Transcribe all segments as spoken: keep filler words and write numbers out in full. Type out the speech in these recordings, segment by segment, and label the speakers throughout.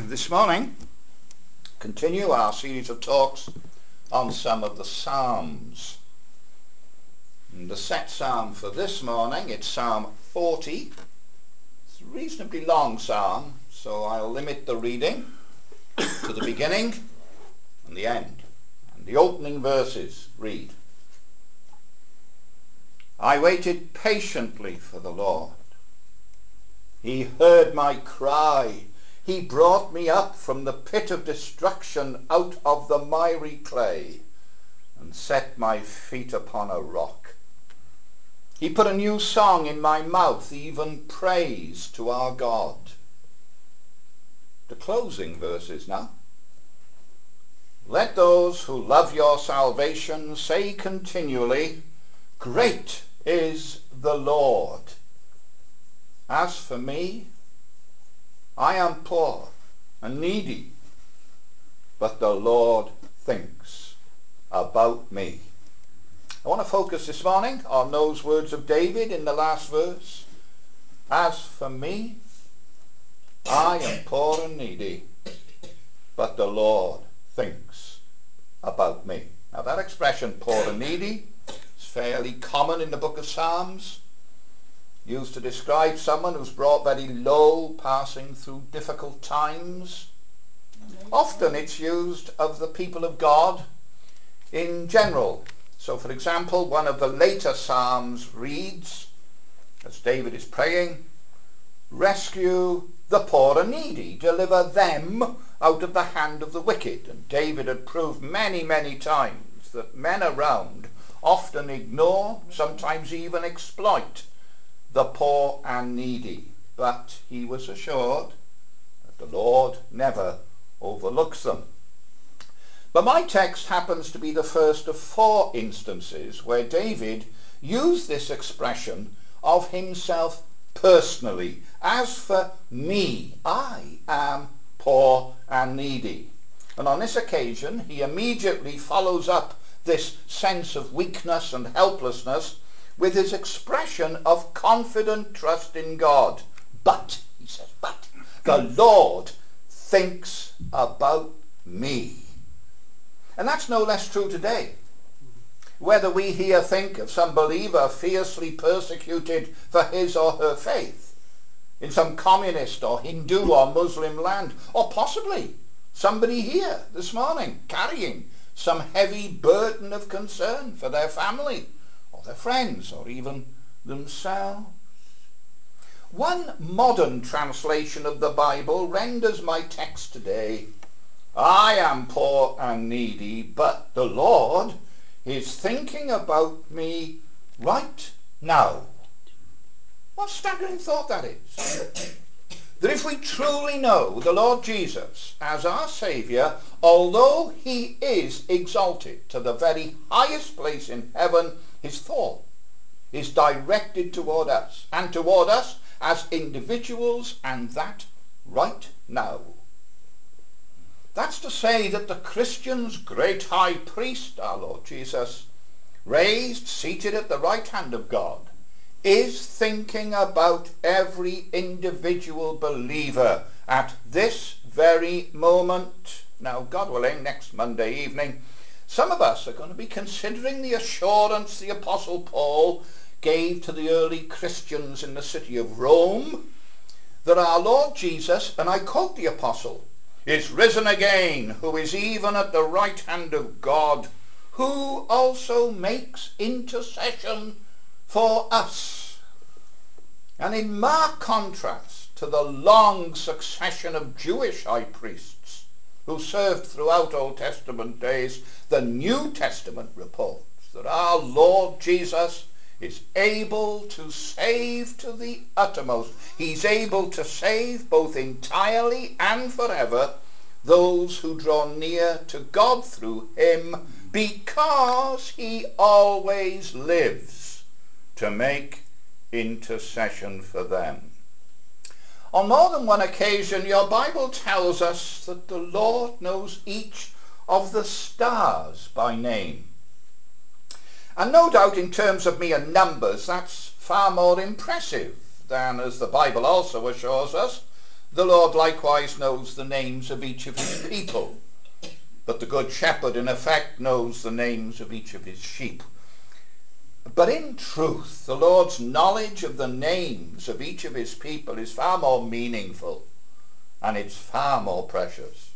Speaker 1: this morning continue our series of talks on some of the Psalms. And the set psalm for this morning, it's Psalm forty. It's a reasonably long psalm, so I'll limit the reading to the beginning and the end. And the opening verses read, I waited patiently for the Lord. He heard my cry. He brought me up from the pit of destruction, out of the miry clay, and set my feet upon a rock. He put a new song in my mouth, even praise to our God. The closing verses now. Let those who love your salvation say continually, Great is the Lord. As for me, I am poor and needy, but the Lord thinks about me. I want to focus this morning on those words of David in the last verse. As for me, I am poor and needy, but the Lord thinks about me. Now that expression, poor and needy, is fairly common in the book of Psalms, used to describe someone who's brought very low, passing through difficult times. Often it's used of the people of God in general. So for example, one of the later Psalms reads, as David is praying, rescue the poor and needy, deliver them out of the hand of the wicked. And David had proved many, many times that men around often ignore, sometimes even exploit the poor and needy. But he was assured that the Lord never overlooks them. But my text happens to be the first of four instances where David used this expression of himself personally. As for me, I am poor and needy. And on this occasion, he immediately follows up this sense of weakness and helplessness with his expression of confident trust in God. But, he says, but the Lord thinks about me. And that's no less true today. Whether we here think of some believer fiercely persecuted for his or her faith in some communist or Hindu or Muslim land, or possibly somebody here this morning carrying some heavy burden of concern for their family or their friends or even themselves. One modern translation of the Bible renders my text today, I am poor and needy, but the Lord is thinking about me right now. What a staggering thought that is. That if we truly know the Lord Jesus as our Saviour, although he is exalted to the very highest place in heaven, his thought is directed toward us, and toward us as individuals, and that right now. That's to say that the Christian's great high priest, our Lord Jesus, raised, seated at the right hand of God, is thinking about every individual believer at this very moment. Now, God willing, next Monday evening, some of us are going to be considering the assurance the Apostle Paul gave to the early Christians in the city of Rome, that our Lord Jesus, and I quote the Apostle, is risen again, who is even at the right hand of God, who also makes intercession for us. And in marked contrast to the long succession of Jewish high priests who served throughout Old Testament days, the New Testament reports that our Lord Jesus is able to save to the uttermost. He's able to save both entirely and forever those who draw near to God through him, because he always lives to make intercession for them. On more than one occasion, your Bible tells us that the Lord knows each of the stars by name. And no doubt in terms of mere numbers, that's far more impressive than, as the Bible also assures us, The Lord likewise knows the names of each of his people, but the Good Shepherd in effect knows the names of each of his sheep. But in truth, the Lord's knowledge of the names of each of his people is far more meaningful, and it's far more precious.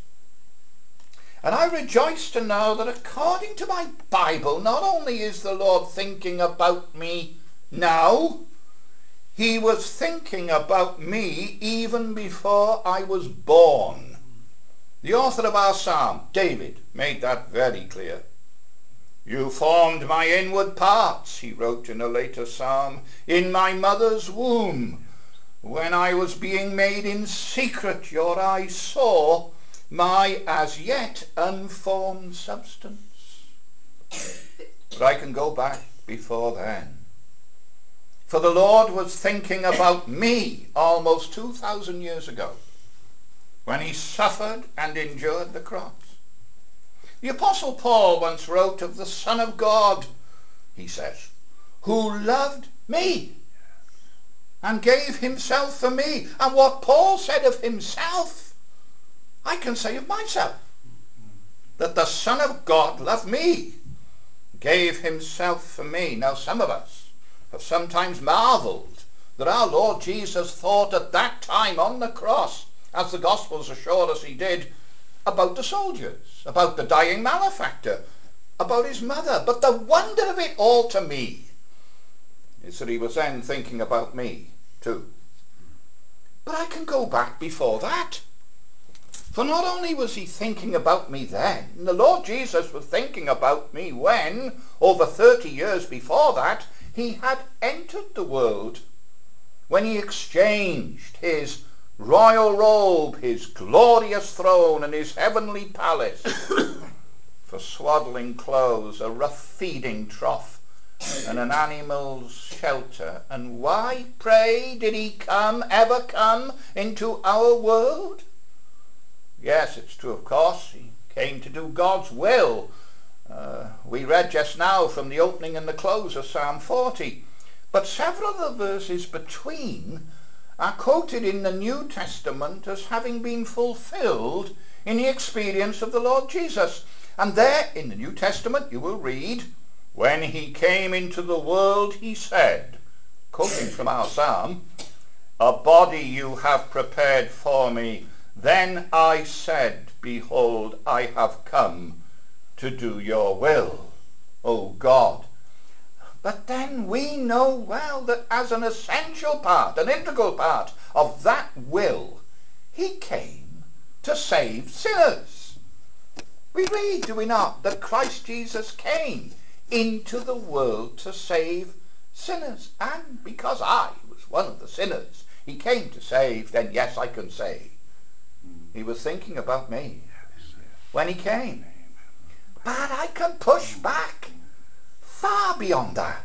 Speaker 1: And I rejoice to know that according to my Bible, not only is the Lord thinking about me now, he was thinking about me even before I was born. The author of our psalm, David, made that very clear. You formed my inward parts, he wrote in a later psalm, in my mother's womb. When I was being made in secret, your eyes saw my as yet unformed substance. But I can go back before then. For the Lord was thinking about me almost two thousand years ago when he suffered and endured the cross. The Apostle Paul once wrote of the Son of God, he says, who loved me and gave himself for me. And what Paul said of himself, I can say of myself, that the Son of God loved me, gave himself for me. Now some of us have sometimes marveled that our Lord Jesus thought at that time on the cross, as the Gospels assure us he did, about the soldiers, about the dying malefactor, about his mother. But the wonder of it all to me is that he was then thinking about me too. But I can go back before that. For not only was he thinking about me then, the Lord Jesus was thinking about me when, over thirty years before that, he had entered the world, when he exchanged his royal robe, his glorious throne, and his heavenly palace for swaddling clothes, a rough feeding trough, and an animal's shelter. And why, pray, did he come, ever come, into our world? Yes, it's true, of course. He came to do God's will. Uh, we read just now from the opening and the close of Psalm forty. But several of the verses between are quoted in the New Testament as having been fulfilled in the experience of the Lord Jesus. And there in the New Testament you will read, when he came into the world, he said, quoting from our psalm, a body you have prepared for me. Then I said, behold, I have come to do your will, O God. But then we know well that as an essential part, an integral part of that will, he came to save sinners. We read, do we not, that Christ Jesus came into the world to save sinners. And because I was one of the sinners he came to save, then yes, I can say he was thinking about me when he came. But I can push back far beyond that.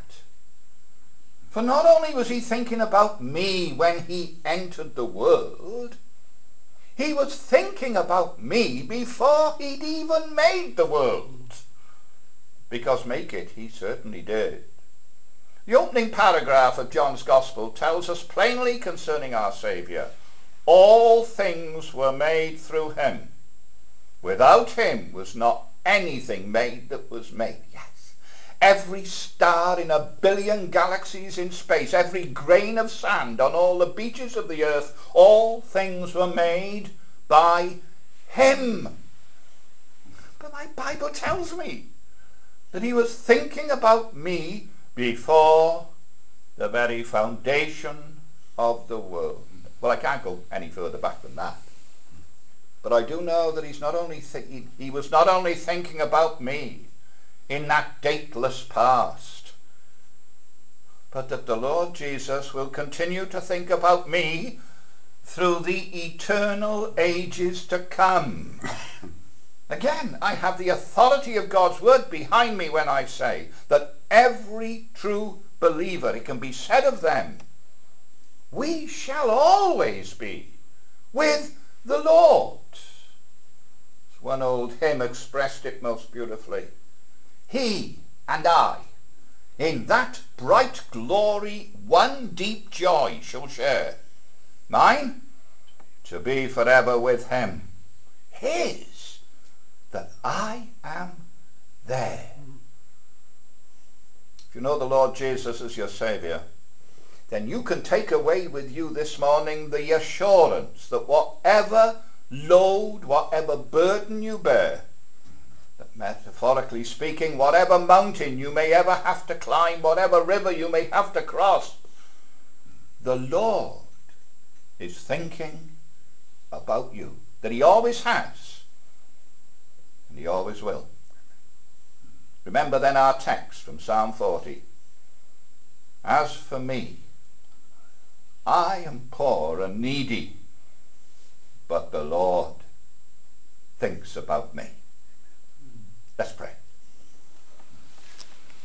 Speaker 1: For not only was he thinking about me when he entered the world, he was thinking about me before he'd even made the world. Because make it he certainly did. The opening paragraph of John's Gospel tells us plainly concerning our Saviour, all things were made through him. Without him was not anything made that was made. Yes. Every star in a billion galaxies in space, every grain of sand on all the beaches of the earth, all things were made by him. But my Bible tells me that he was thinking about me before the very foundation of the world. Well, I can't go any further back than that. But I do know that he's not only th- he was not only thinking about me in that dateless past, but that the Lord Jesus will continue to think about me through the eternal ages to come. Again, I have the authority of God's word behind me when I say that every true believer, it can be said of them, we shall always be with the Lord. One old hymn expressed it most beautifully. He and I, in that bright glory, one deep joy shall share. Mine? to be forever with him. His, that I am there. If you know the Lord Jesus as your Saviour, then you can take away with you this morning the assurance that whatever load, whatever burden you bear, that metaphorically speaking, whatever mountain you may ever have to climb, whatever river you may have to cross, the Lord is thinking about you, that he always has, and he always will. Remember then our text from Psalm forty. As for me, I am poor and needy, but the Lord thinks about me. Let's pray.